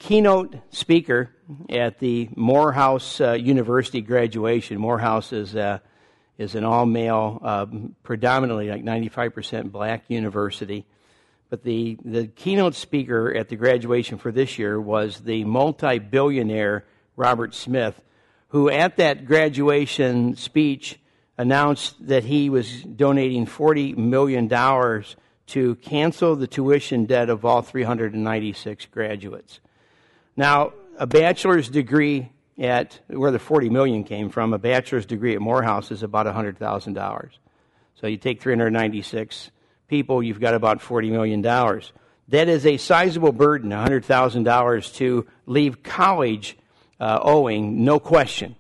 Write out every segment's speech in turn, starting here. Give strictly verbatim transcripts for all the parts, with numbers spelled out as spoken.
keynote speaker at the Morehouse uh, University graduation. Morehouse is uh, is an all-male, uh, predominantly like ninety-five percent black university. But the, the keynote speaker at the graduation for this year was the multi-billionaire Robert Smith, who at that graduation speech announced that he was donating forty million dollars to cancel the tuition debt of all three hundred ninety-six graduates. Now, a bachelor's degree at, where the forty million dollars came from, a bachelor's degree at Morehouse is about one hundred thousand dollars. So you take three hundred ninety-six people, you've got about forty million dollars. That is a sizable burden, one hundred thousand dollars to leave college uh, owing, no question.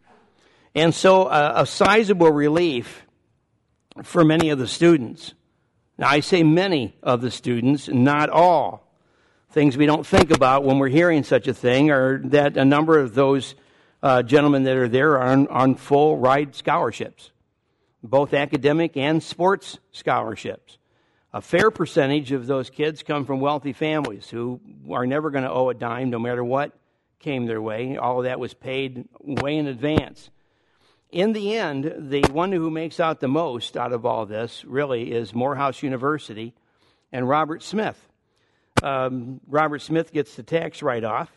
And so uh, a sizable relief for many of the students. Now, I say many of the students, not all. Things we don't think about when we're hearing such a thing are that a number of those uh, gentlemen that are there are on, on full ride scholarships, both academic and sports scholarships. A fair percentage of those kids come from wealthy families who are never going to owe a dime no matter what came their way. All of that was paid way in advance. In the end, the one who makes out the most out of all this really is Morehouse University and Robert Smith. Um, Robert Smith gets the tax write-off,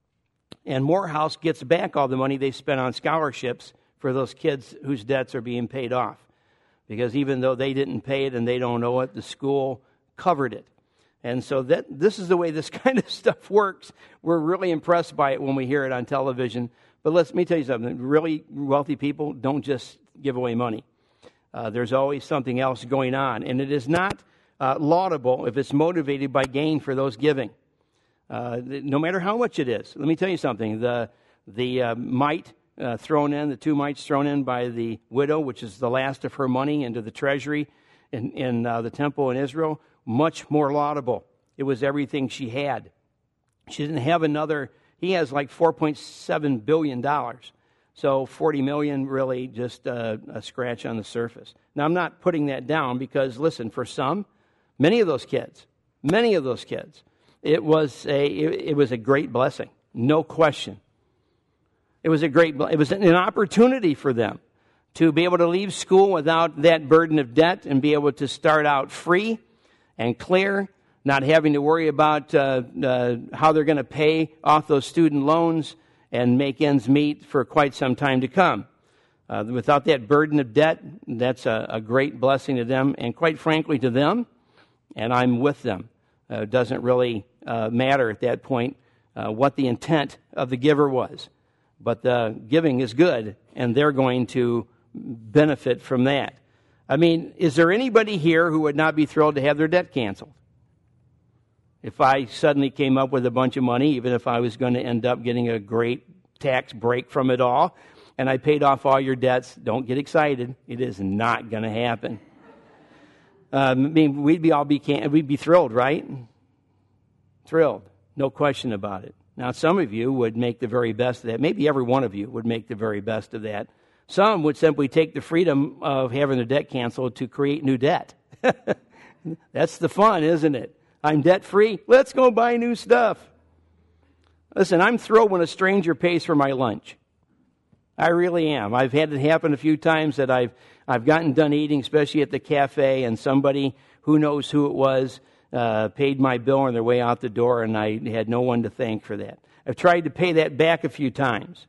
and Morehouse gets back all the money they spent on scholarships for those kids whose debts are being paid off. Because even though they didn't pay it and they don't owe it, the school covered it. And so that this is the way this kind of stuff works. We're really impressed by it when we hear it on television. But let me tell you something. Really wealthy people don't just give away money. Uh, there's always something else going on. And it is not uh, laudable if it's motivated by gain for those giving. Uh, no matter how much it is. Let me tell you something. The, the uh, mite uh, thrown in, the two mites thrown in by the widow, which is the last of her money into the treasury in, in uh, the temple in Israel, much more laudable. It was everything she had. She didn't have another. He has like four point seven billion dollars. So forty million dollars really just uh, a scratch on the surface. Now, I'm not putting that down because, listen, for some, many of those kids, many of those kids, it was a it, it was a great blessing, no question. It was a great it was an opportunity for them to be able to leave school without that burden of debt and be able to start out free and clear, not having to worry about uh, uh, how they're going to pay off those student loans and make ends meet for quite some time to come. Uh, without that burden of debt, that's a, a great blessing to them, and quite frankly to them, and I'm with them. Uh, it doesn't really uh, matter at that point uh, what the intent of the giver was. But the giving is good, and they're going to benefit from that. I mean, is there anybody here who would not be thrilled to have their debt canceled? If I suddenly came up with a bunch of money, even if I was going to end up getting a great tax break from it all, and I paid off all your debts, don't get excited. It is not going to happen. Um, I mean, we'd be all be can- we'd be thrilled, right? Thrilled, no question about it. Now, some of you would make the very best of that. Maybe every one of you would make the very best of that. Some would simply take the freedom of having their debt canceled to create new debt. That's the fun, isn't it? I'm debt-free. Let's go buy new stuff. Listen, I'm thrilled when a stranger pays for my lunch. I really am. I've had it happen a few times that I've I've gotten done eating, especially at the cafe, and somebody, who knows who it was, uh, paid my bill on their way out the door, and I had no one to thank for that. I've tried to pay that back a few times.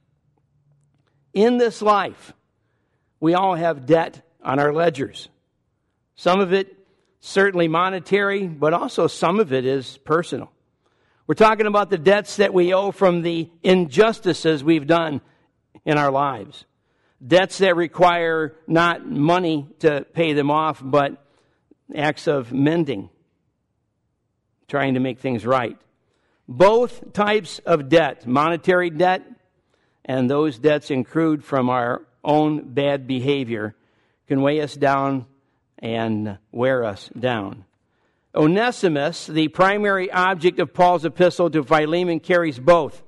In this life, we all have debt on our ledgers. Some of it certainly monetary, but also some of it is personal. We're talking about the debts that we owe from the injustices we've done in our lives. Debts that require not money to pay them off, but acts of mending, trying to make things right. Both types of debt, monetary debt and those debts accrued from our own bad behavior, can weigh us down and wear us down. Onesimus, the primary object of Paul's epistle to Philemon, carries both.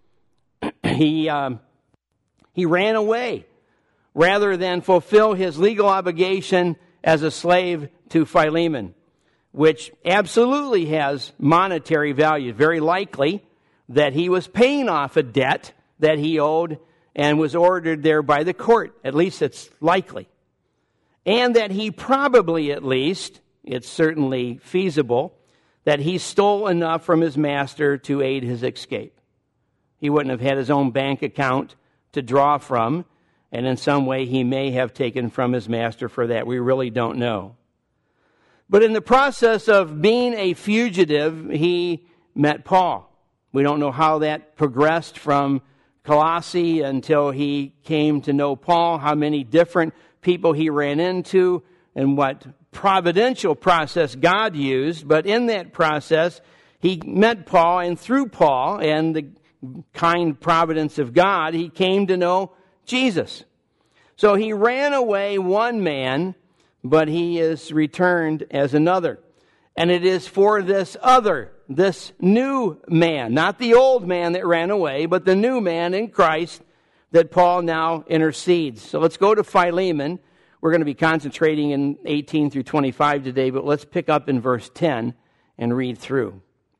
he um, he ran away rather than fulfill his legal obligation as a slave to Philemon, which absolutely has monetary value. Very likely that he was paying off a debt that he owed and was ordered there by the court. At least it's likely. And that he probably, at least, it's certainly feasible, that he stole enough from his master to aid his escape. He wouldn't have had his own bank account to draw from, and in some way he may have taken from his master for that. We really don't know. But in the process of being a fugitive, he met Paul. We don't know how that progressed from Colossae until he came to know Paul, how many different people he ran into, and what providential process God used. But in that process, he met Paul, and through Paul and the kind providence of God, he came to know Jesus. So he ran away one man, but he is returned as another. And it is for this other, this new man, not the old man that ran away, but the new man in Christ, that Paul now intercedes. So let's go to Philemon. We're going to be concentrating in eighteen through twenty-five today, but let's pick up in verse ten and read through.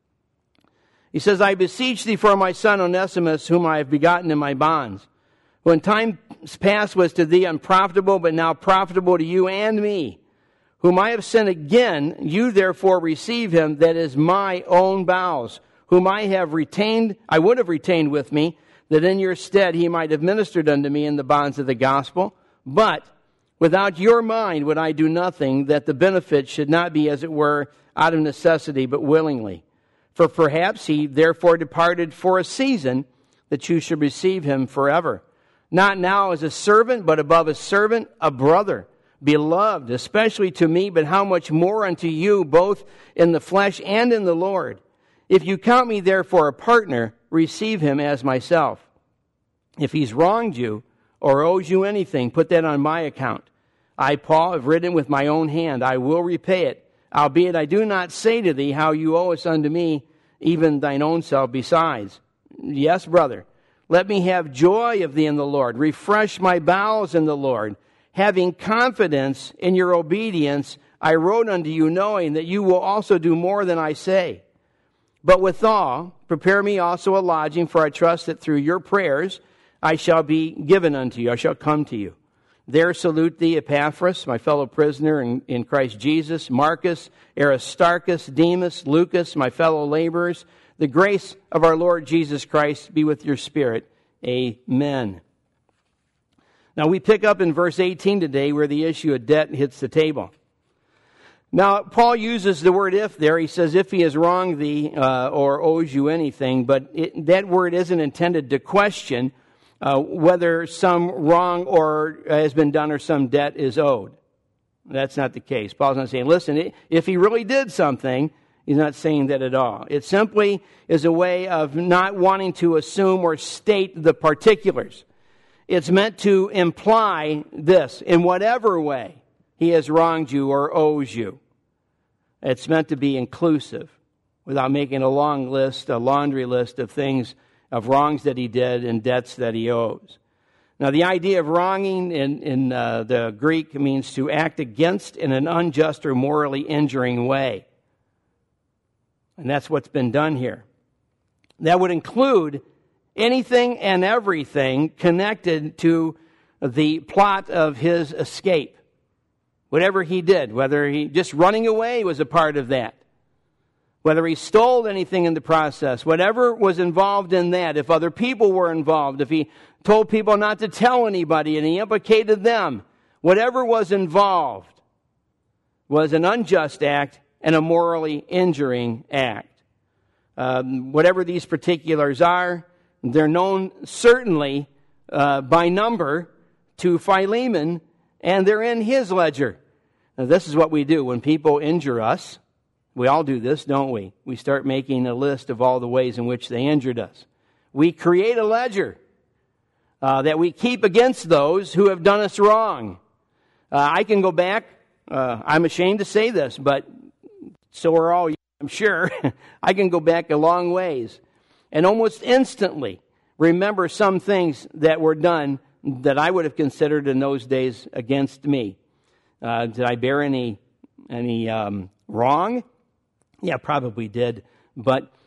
He says, I beseech thee for my son Onesimus, whom I have begotten in my bonds, who in times past was to thee unprofitable, but now profitable to you and me, whom I have sent again. You therefore receive him, that is my own bowels, whom I have retained, I would have retained with me, that in your stead he might have ministered unto me in the bonds of the gospel. But without your mind would I do nothing, that the benefit should not be, as it were, out of necessity, but willingly. For perhaps he therefore departed for a season, that you should receive him forever. Not now as a servant, but above a servant, a brother, beloved, especially to me, but how much more unto you, both in the flesh and in the Lord. If you count me therefore a partner, receive him as myself. If he's wronged you, or owes you anything, put that on my account. I, Paul, have written with my own hand, I will repay it. Albeit I do not say to thee how you owe us unto me, even thine own self besides. Yes, brother, let me have joy of thee in the Lord. Refresh my bowels in the Lord. Having confidence in your obedience, I wrote unto you, knowing that you will also do more than I say. But withal, prepare me also a lodging, for I trust that through your prayers I shall be given unto you. I shall come to you. There salute thee Epaphras, my fellow prisoner in, in Christ Jesus, Marcus, Aristarchus, Demas, Lucas, my fellow laborers. The grace of our Lord Jesus Christ be with your spirit. Amen. Now we pick up in verse eighteen today, where the issue of debt hits the table. Now Paul uses the word if there. He says, if he has wronged thee uh, or owes you anything, but it, that word isn't intended to question Uh, whether some wrong or has been done or some debt is owed. That's not the case. Paul's not saying, listen, if he really did something, he's not saying that at all. It simply is a way of not wanting to assume or state the particulars. It's meant to imply this: in whatever way he has wronged you or owes you. It's meant to be inclusive, without making a long list, a laundry list of things, of wrongs that he did and debts that he owes. Now, the idea of wronging in, in uh, the Greek means to act against in an unjust or morally injuring way. And that's what's been done here. That would include anything and everything connected to the plot of his escape. Whatever he did, whether he just running away was a part of that, whether he stole anything in the process, whatever was involved in that, if other people were involved, if he told people not to tell anybody and he implicated them, whatever was involved was an unjust act and a morally injuring act. Um, whatever these particulars are, they're known certainly uh, by number to Philemon, and they're in his ledger. Now, this is what we do when people injure us. We all do this, don't we? We start making a list of all the ways in which they injured us. We create a ledger uh, that we keep against those who have done us wrong. Uh, I can go back, uh, I'm ashamed to say this, but so are all you, I'm sure. I can go back a long ways and almost instantly remember some things that were done that I would have considered in those days against me. Uh, did I bear any, any um, wrong? Yeah, probably did. But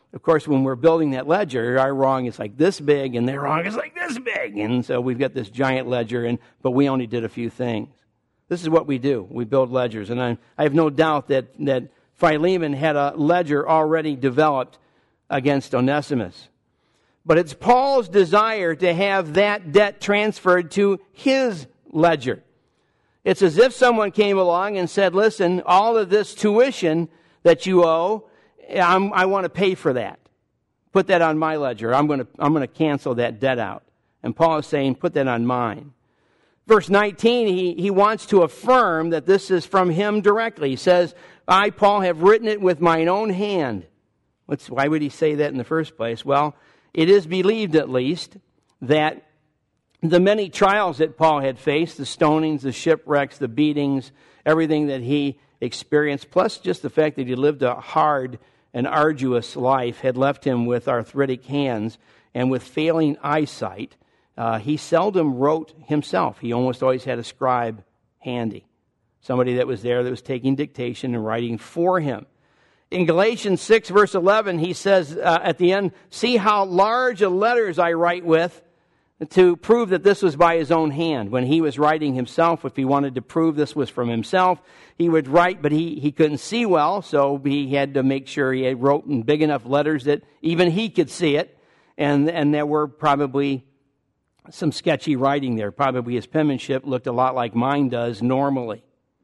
of course, when we're building that ledger, our wrong is like this big, and their wrong is like this big. And so we've got this giant ledger, and but we only did a few things. This is what we do. We build ledgers. And I, I have no doubt that, that Philemon had a ledger already developed against Onesimus. But it's Paul's desire to have that debt transferred to his ledger. It's as if someone came along and said, listen, all of this tuition that you owe, I'm, I want to pay for that. Put that on my ledger. I'm going to, I'm going to cancel that debt out. And Paul is saying, put that on mine. Verse nineteen, he, he wants to affirm that this is from him directly. He says, I, Paul, have written it with mine own hand. What's, why would he say that in the first place? Well, it is believed, at least, that the many trials that Paul had faced, the stonings, the shipwrecks, the beatings, everything that he experienced, plus just the fact that he lived a hard and arduous life, had left him with arthritic hands and with failing eyesight. Uh, he seldom wrote himself. He almost always had a scribe handy, somebody that was there that was taking dictation and writing for him. In Galatians six, verse eleven, he says uh, at the end, see how large a letters I write with, to prove that this was by his own hand. When he was writing himself, if he wanted to prove this was from himself, he would write, but he, he couldn't see well, so he had to make sure he had wrote in big enough letters that even he could see it. And, and there were probably some sketchy writing there. Probably his penmanship looked a lot like mine does normally.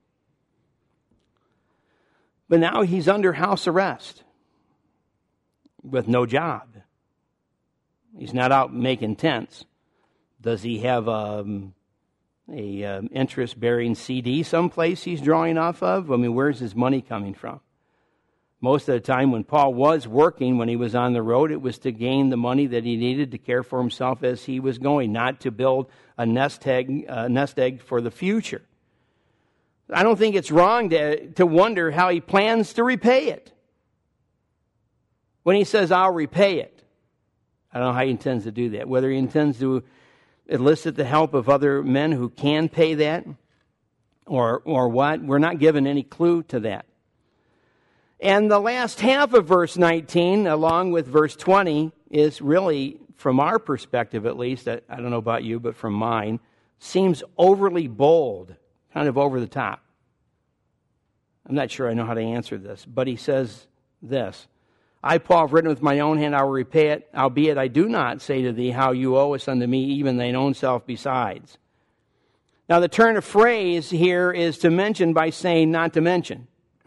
But now he's under house arrest with no job. He's not out making tents. Does he have um, a um, interest-bearing C D someplace he's drawing off of? I mean, where's his money coming from? Most of the time when Paul was working, when he was on the road, it was to gain the money that he needed to care for himself as he was going, not to build a nest egg, uh, nest egg for the future. I don't think it's wrong to, to wonder how he plans to repay it. When he says, I'll repay it, I don't know how he intends to do that. Whether he intends to elicit the help of other men who can pay that or, or what, we're not given any clue to that. And the last half of verse nineteen, along with verse twenty, is really, from our perspective at least, I don't know about you, but from mine, seems overly bold, kind of over the top. I'm not sure I know how to answer this, but he says this, I, Paul, have written with my own hand, I will repay it, albeit I do not say to thee how you owe us unto me, even thine own self besides. Now the turn of phrase here is to mention by saying not to mention.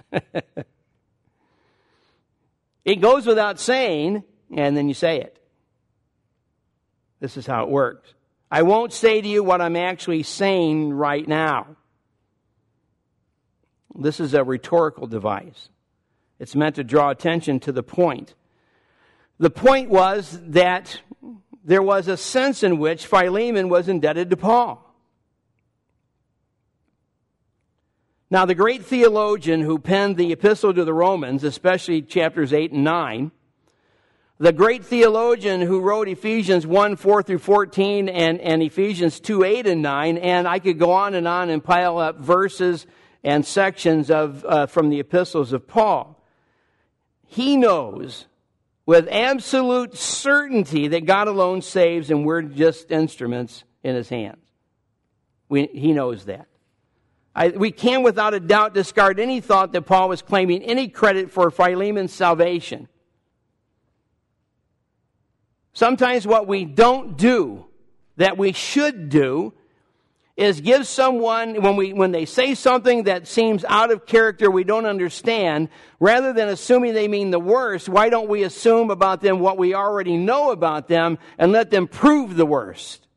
It goes without saying, and then you say it. This is how it works. I won't say to you what I'm actually saying right now. This is a rhetorical device. It's meant to draw attention to the point. The point was that there was a sense in which Philemon was indebted to Paul. Now, the great theologian who penned the epistle to the Romans, especially chapters eight and nine, the great theologian who wrote Ephesians one, four through fourteen, and, and Ephesians two, eight and nine, and I could go on and on and pile up verses and sections of uh, from the epistles of Paul. He knows with absolute certainty that God alone saves and we're just instruments in his hands. We, he knows that. I, we can without a doubt discard any thought that Paul was claiming any credit for Philemon's salvation. Sometimes what we don't do that we should do is give someone, when we when they say something that seems out of character, we don't understand, rather than assuming they mean the worst, why don't we assume about them what we already know about them and let them prove the worst?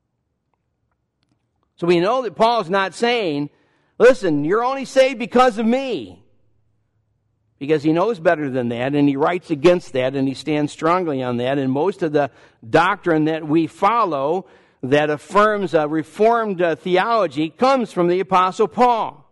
So we know that Paul's not saying, listen, you're only saved because of me. Because he knows better than that, and he writes against that, and he stands strongly on that. And most of the doctrine that we follow that affirms a reformed uh, theology comes from the Apostle Paul.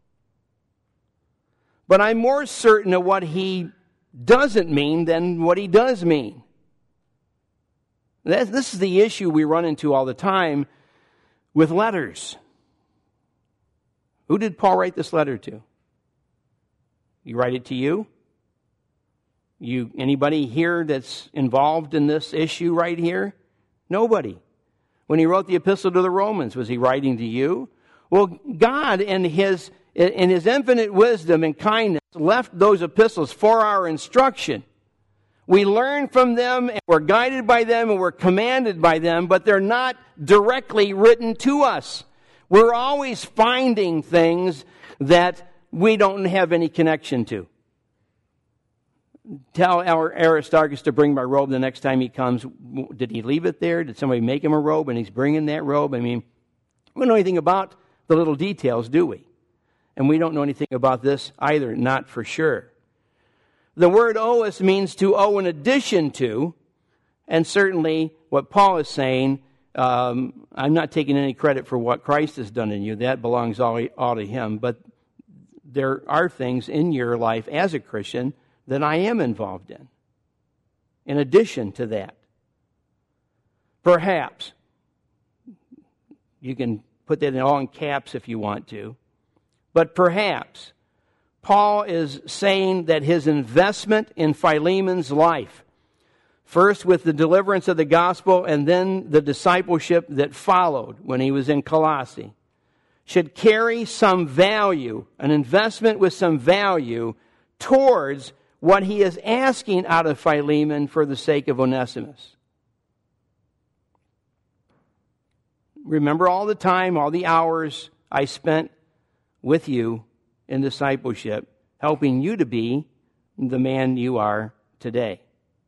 But I'm more certain of what he doesn't mean than what he does mean. That's, this is the issue we run into all the time with letters. Who did Paul write this letter to? He write it to you? You, anybody here that's involved in this issue right here? Nobody. When he wrote the epistle to the Romans, was he writing to you? Well, God in his, in his infinite wisdom and kindness left those epistles for our instruction. We learn from them, and we're guided by them, and we're commanded by them, but they're not directly written to us. We're always finding things that we don't have any connection to. Tell our Aristarchus to bring my robe the next time he comes. Did he leave it there? Did somebody make him a robe and he's bringing that robe? I mean, we don't know anything about the little details, do we? And we don't know anything about this either, not for sure. The word ois means to owe in addition to, and certainly what Paul is saying, um, I'm not taking any credit for what Christ has done in you. That belongs all, all to him. But there are things in your life as a Christian that I am involved in, in addition to that. Perhaps, you can put that in all in caps if you want to, but perhaps Paul is saying that his investment in Philemon's life, first with the deliverance of the gospel and then the discipleship that followed when he was in Colossae, should carry some value, an investment with some value towards what he is asking out of Philemon for the sake of Onesimus. Remember all the time, all the hours I spent with you in discipleship, helping you to be the man you are today.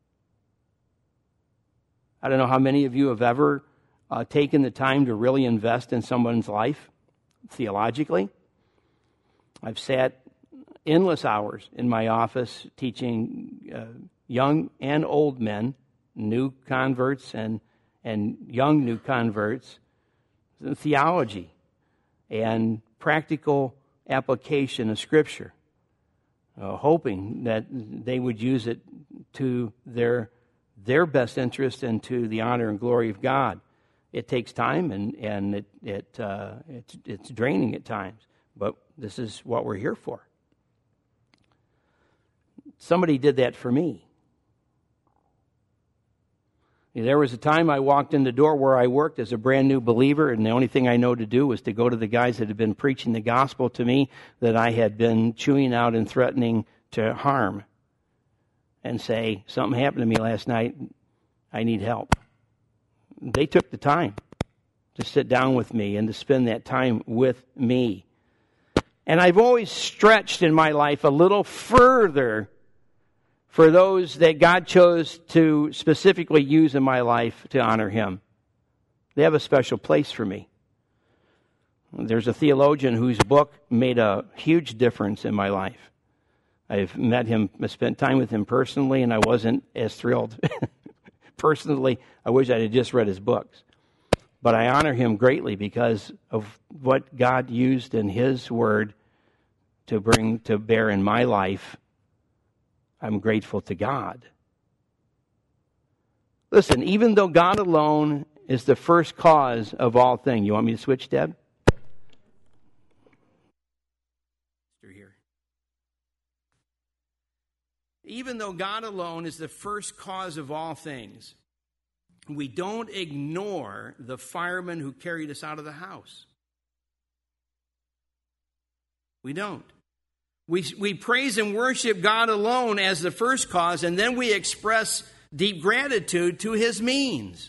I don't know how many of you have ever uh, taken the time to really invest in someone's life theologically. I've sat endless hours in my office teaching uh, young and old men, new converts and and young new converts, theology and practical application of Scripture, uh, hoping that they would use it to their their best interest and to the honor and glory of God. It takes time and and it it uh, it's it's draining at times, but this is what we're here for. Somebody did that for me. There was a time I walked in the door where I worked as a brand new believer, and the only thing I know to do was to go to the guys that had been preaching the gospel to me that I had been chewing out and threatening to harm, and say, something happened to me last night, I need help. They took the time to sit down with me and to spend that time with me. And I've always stretched in my life a little further for those that God chose to specifically use in my life to honor Him. They have a special place for me. There's a theologian whose book made a huge difference in my life. I've met him, I spent time with him personally, and I wasn't as thrilled. Personally, I wish I had just read his books. But I honor him greatly because of what God used in His Word to bring to bear in my life. I'm grateful to God. Listen, even though God alone is the first cause of all things. You want me to switch, Deb? Here. Even though God alone is the first cause of all things, we don't ignore the fireman who carried us out of the house. We don't. We, we praise and worship God alone as the first cause, and then we express deep gratitude to His means.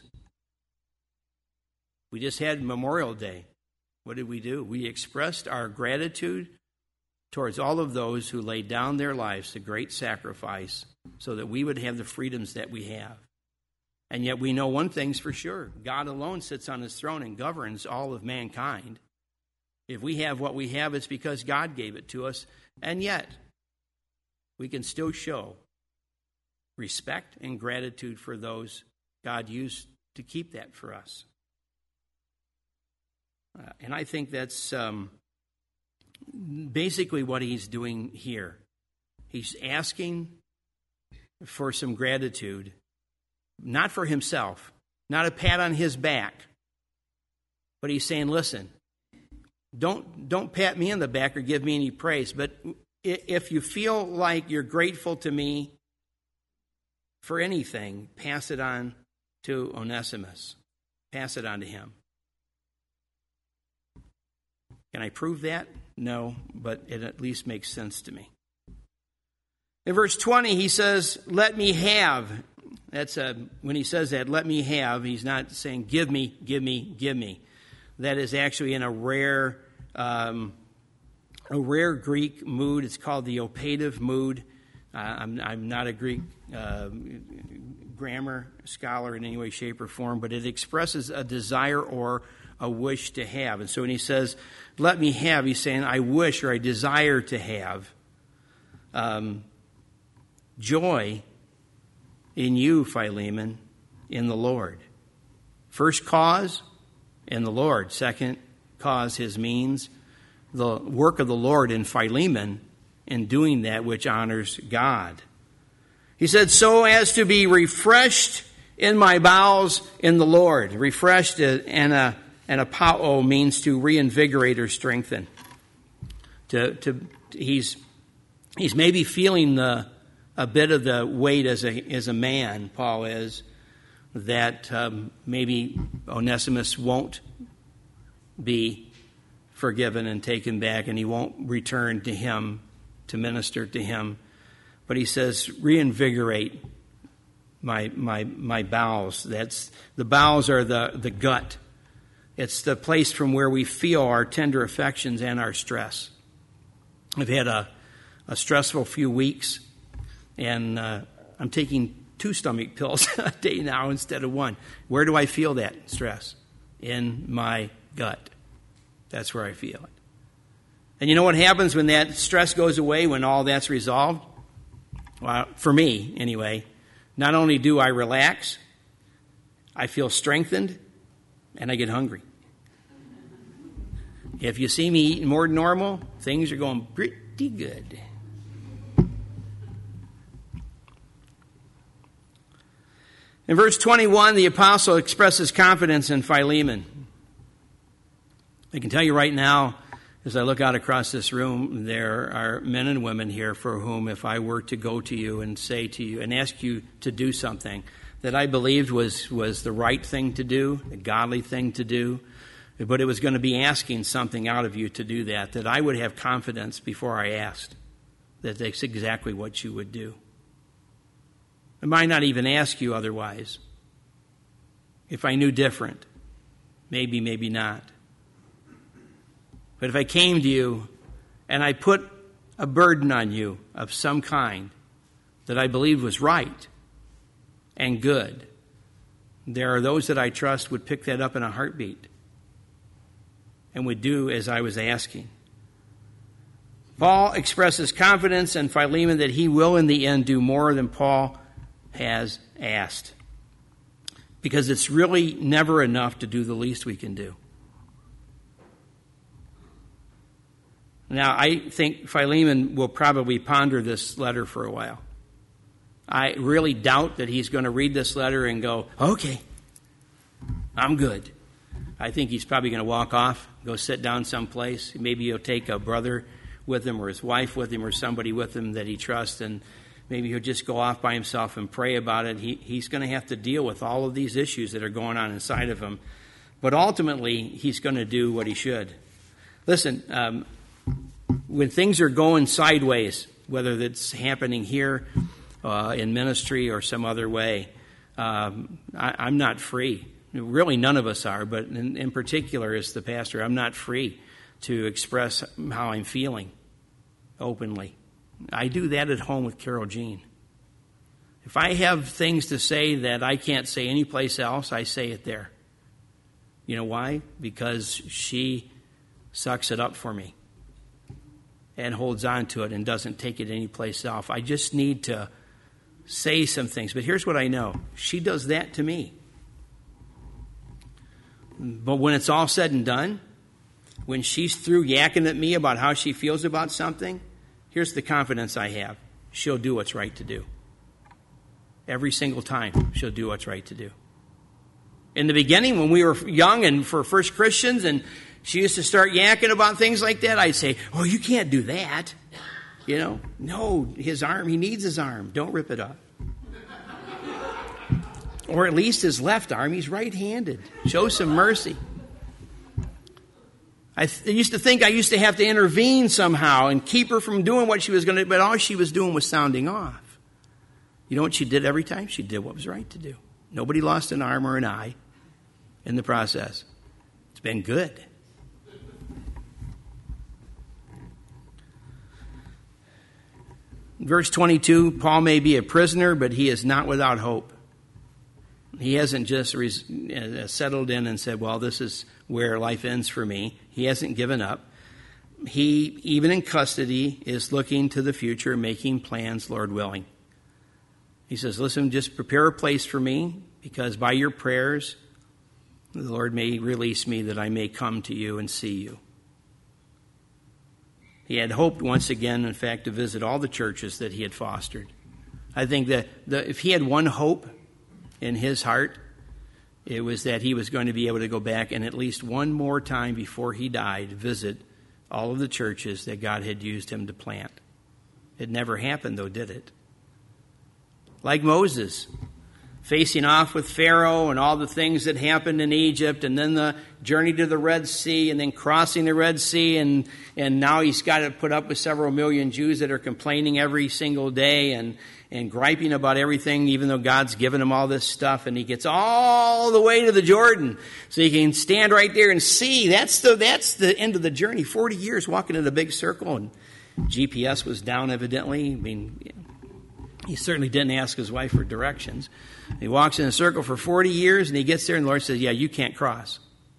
We just had Memorial Day. What did we do? We expressed our gratitude towards all of those who laid down their lives to great sacrifice so that we would have the freedoms that we have. And yet we know one thing's for sure. God alone sits on His throne and governs all of mankind. If we have what we have, it's because God gave it to us. And yet, we can still show respect and gratitude for those God used to keep that for us. Uh, and I think that's um, basically what He's doing here. He's asking for some gratitude, not for Himself, not a pat on His back, but He's saying, listen, Don't don't pat me on the back or give me any praise, but if you feel like you're grateful to me for anything, pass it on to Onesimus. Pass it on to him. Can I prove that? No, but it at least makes sense to me. In verse twenty, he says, let me have. That's a, when he says that, let me have, he's not saying, give me, give me, give me. That is actually in a rare, um, a rare Greek mood. It's called the opative mood. Uh, I'm, I'm not a Greek uh, grammar scholar in any way, shape, or form, but it expresses a desire or a wish to have. And so when he says, let me have, he's saying, I wish or I desire to have um, joy in you, Philemon, in the Lord. First cause, in the Lord. Second cause, his means. The work of the Lord in Philemon in doing that which honors God. He said, so as to be refreshed in my bowels in the Lord. Refreshed and a and apao means to reinvigorate or strengthen. To to he's he's maybe feeling the a bit of the weight as a as a man, Paul is, that um, maybe Onesimus won't be forgiven and taken back, and he won't return to him to minister to him. But he says, reinvigorate my my my bowels. That's the bowels are the, the gut. It's the place from where we feel our tender affections and our stress. I've had a, a stressful few weeks, and uh, I'm taking two stomach pills a day now instead of one. Where do I feel that stress? In my gut. That's where I feel it. And you know what happens when that stress goes away, when all that's resolved? Well, for me, anyway, not only do I relax, I feel strengthened, and I get hungry. If you see me eating more than normal, things are going pretty good. In verse twenty-one, the apostle expresses confidence in Philemon. I can tell you right now, as I look out across this room, there are men and women here for whom, if I were to go to you and say to you and ask you to do something that I believed was, was the right thing to do, the godly thing to do, but it was going to be asking something out of you to do that, that I would have confidence before I asked that that's exactly what you would do. I might not even ask you otherwise. If I knew different, maybe, maybe not. But if I came to you and I put a burden on you of some kind that I believed was right and good, there are those that I trust would pick that up in a heartbeat and would do as I was asking. Paul expresses confidence in Philemon that he will in the end do more than Paul has asked, because it's really never enough to do the least we can do. Now, I think Philemon will probably ponder this letter for a while. I really doubt that he's going to read this letter and go, okay, I'm good. I think he's probably going to walk off, go sit down someplace. Maybe he'll take a brother with him or his wife with him or somebody with him that he trusts, and maybe he'll just go off by himself and pray about it. He, he's going to have to deal with all of these issues that are going on inside of him. But ultimately, he's going to do what he should. Listen, um, when things are going sideways, whether that's happening here uh, in ministry or some other way, um, I, I'm not free. Really, none of us are, but in, in particular as the pastor, I'm not free to express how I'm feeling openly. I do that at home with Carol Jean. If I have things to say that I can't say anyplace else, I say it there. You know why? Because she sucks it up for me and holds on to it and doesn't take it anyplace else. I just need to say some things. But here's what I know. She does that to me. But when it's all said and done, when she's through yakking at me about how she feels about something, here's the confidence I have. She'll do what's right to do. Every single time, she'll do what's right to do. In the beginning, when we were young and for first Christians, and she used to start yakking about things like that, I'd say, oh, you can't do that. You know, no, his arm, he needs his arm. Don't rip it up. or at least his left arm. He's right-handed. Show some mercy. I th- used to think I used to have to intervene somehow and keep her from doing what she was going to do, but all she was doing was sounding off. You know what she did every time? She did what was right to do. Nobody lost an arm or an eye in the process. It's been good. Verse twenty-two, Paul may be a prisoner, but he is not without hope. He hasn't just res- settled in and said, well, this is where life ends for me. He hasn't given up. He, even in custody, is looking to the future, making plans, Lord willing. He says, listen, just prepare a place for me, because by your prayers, the Lord may release me that I may come to you and see you. He had hoped once again, in fact, to visit all the churches that he had fostered. I think that the, if he had one hope in his heart, it was that he was going to be able to go back and at least one more time before he died visit all of the churches that God had used him to plant. It never happened, though, did it? Like Moses, facing off with Pharaoh and all the things that happened in Egypt, and then the journey to the Red Sea, and then crossing the Red Sea, and, and now he's got to put up with several million Jews that are complaining every single day and, and griping about everything, even though God's given him all this stuff, and he gets all the way to the Jordan so he can stand right there and see. That's the, that's the end of the journey. forty years walking in a big circle, and G P S was down evidently. I mean, he certainly didn't ask his wife for directions. He walks in a circle for forty years, and he gets there, and the Lord says, yeah, you can't cross.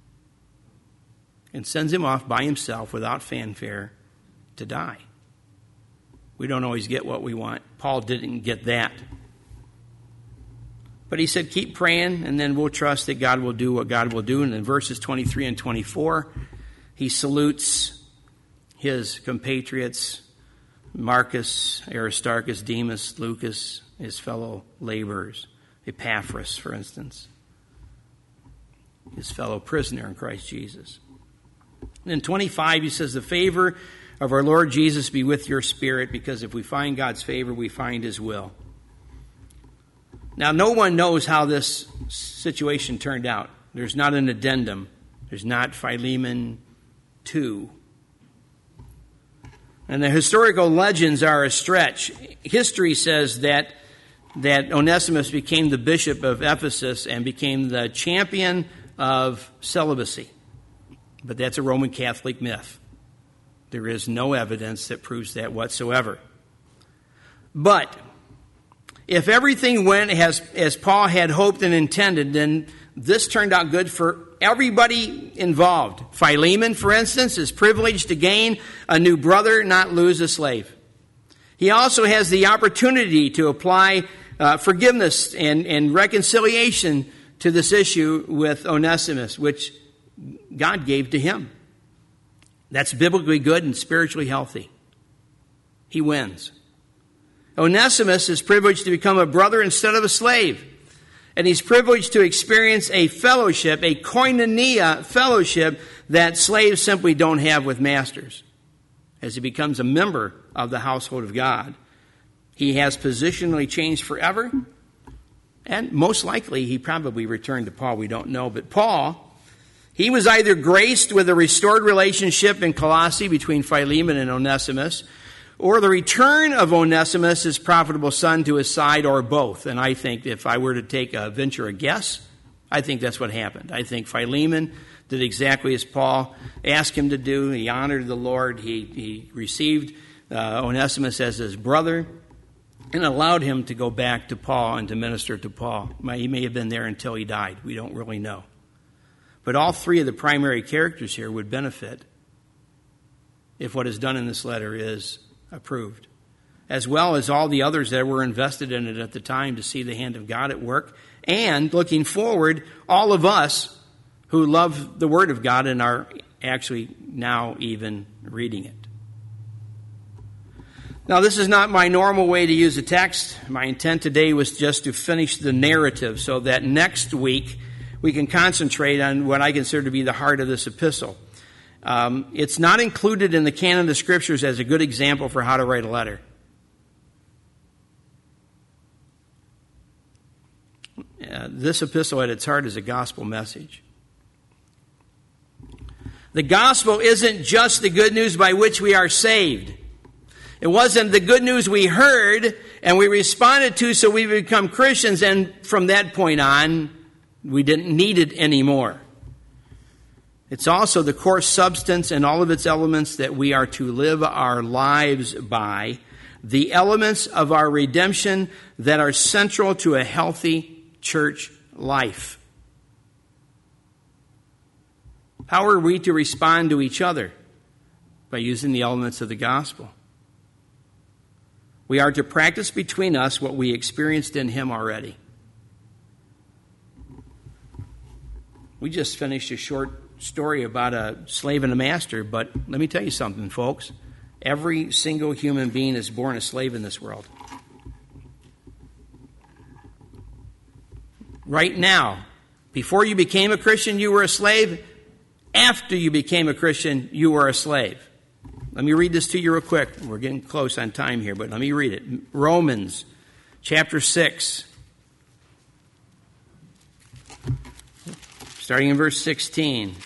And sends him off by himself without fanfare to die. We don't always get what we want. Paul didn't get that. But he said, keep praying, and then we'll trust that God will do what God will do. And in verses twenty-three and twenty-four, he salutes his compatriots, Marcus, Aristarchus, Demas, Lucas, his fellow laborers. Epaphras, for instance, his fellow prisoner in Christ Jesus. And in twenty-five, he says, the favor of our Lord Jesus be with your spirit, because if we find God's favor, we find his will. Now, no one knows how this situation turned out. There's not an addendum. There's not Philemon two. And the historical legends are a stretch. History says that that Onesimus became the bishop of Ephesus and became the champion of celibacy. But that's a Roman Catholic myth. There is no evidence that proves that whatsoever. But if everything went as, as Paul had hoped and intended, then this turned out good for everybody involved. Philemon, for instance, is privileged to gain a new brother, not lose a slave. He also has the opportunity to apply uh, forgiveness and, and reconciliation to this issue with Onesimus, which God gave to him. That's biblically good and spiritually healthy. He wins. Onesimus is privileged to become a brother instead of a slave. And he's privileged to experience a fellowship, a koinonia fellowship, that slaves simply don't have with masters. As he becomes a member of the household of God, he has positionally changed forever. And most likely, he probably returned to Paul. We don't know. But Paul, he was either graced with a restored relationship in Colossae between Philemon and Onesimus, or the return of Onesimus, his profitable son, to his side, or both. And I think if I were to take a venture a guess, I think that's what happened. I think Philemon did exactly as Paul asked him to do. He honored the Lord. He, he received uh, Onesimus as his brother and allowed him to go back to Paul and to minister to Paul. He may have been there until he died. We don't really know. But all three of the primary characters here would benefit if what is done in this letter is approved, as well as all the others that were invested in it at the time to see the hand of God at work, and looking forward, all of us who love the Word of God and are actually now even reading it. Now, this is not my normal way to use a text. My intent today was just to finish the narrative so that next week we can concentrate on what I consider to be the heart of this epistle. Um, it's not included in the canon of Scriptures as a good example for how to write a letter. uh, this epistle at its heart is a gospel message. The gospel isn't just the good news by which we are saved. It wasn't the good news we heard and we responded to so we become Christians, and from that point on, we didn't need it anymore. It's also the core substance and all of its elements that we are to live our lives by, the elements of our redemption that are central to a healthy church life. How are we to respond to each other? By using the elements of the gospel. We are to practice between us what we experienced in him already. We just finished a short story about a slave and a master, but let me tell you something, folks. Every single human being is born a slave in this world. Right now, before you became a Christian, you were a slave. After you became a Christian, you were a slave. Let me read this to you real quick. We're getting close on time here, but let me read it. Romans chapter six, starting in verse sixteen.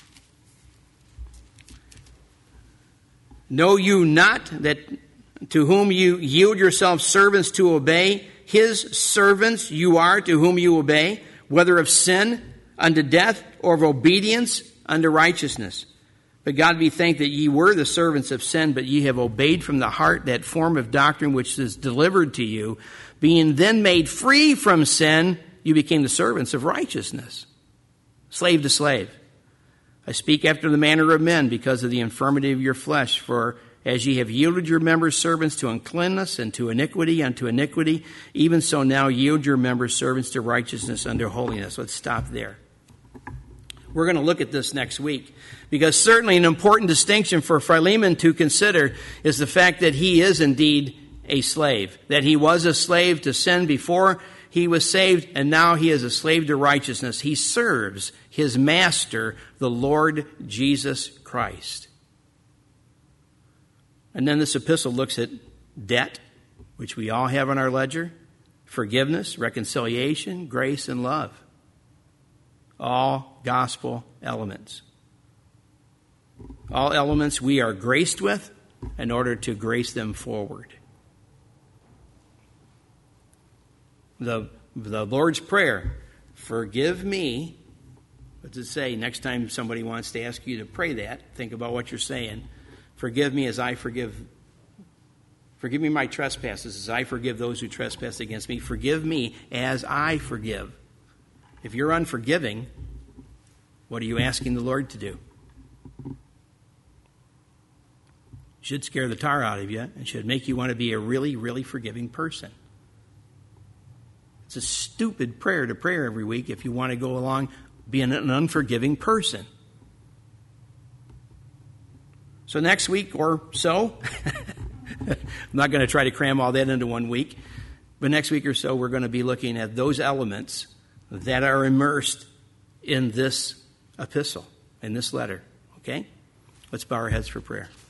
Know you not that to whom you yield yourselves servants to obey, his servants you are to whom you obey, whether of sin unto death or of obedience unto righteousness. But God be thanked that ye were the servants of sin, but ye have obeyed from the heart that form of doctrine which is delivered to you. Being then made free from sin, you became the servants of righteousness. Slave to slave. I speak after the manner of men because of the infirmity of your flesh. For as ye have yielded your members servants to uncleanness and to iniquity unto iniquity, even so now yield your members servants to righteousness unto holiness. Let's stop there. We're going to look at this next week, because certainly an important distinction for Philemon to consider is the fact that he is indeed a slave, that he was a slave to sin before he was saved, and now he is a slave to righteousness. He serves his master, the Lord Jesus Christ. And then this epistle looks at debt, which we all have on our ledger, forgiveness, reconciliation, grace, and love. All gospel elements. All elements we are graced with in order to grace them forward. The, the Lord's Prayer, forgive me. What does it say? Next time somebody wants to ask you to pray that, think about what you're saying. Forgive me as I forgive. Forgive me my trespasses as I forgive those who trespass against me. Forgive me as I forgive. If you're unforgiving, what are you asking the Lord to do? Should scare the tar out of you and should make you want to be a really, really forgiving person. It's a stupid prayer to pray every week if you want to go along being an unforgiving person. So next week or so, I'm not going to try to cram all that into one week, but next week or so we're going to be looking at those elements that are immersed in this epistle, in this letter. Okay? Let's bow our heads for prayer.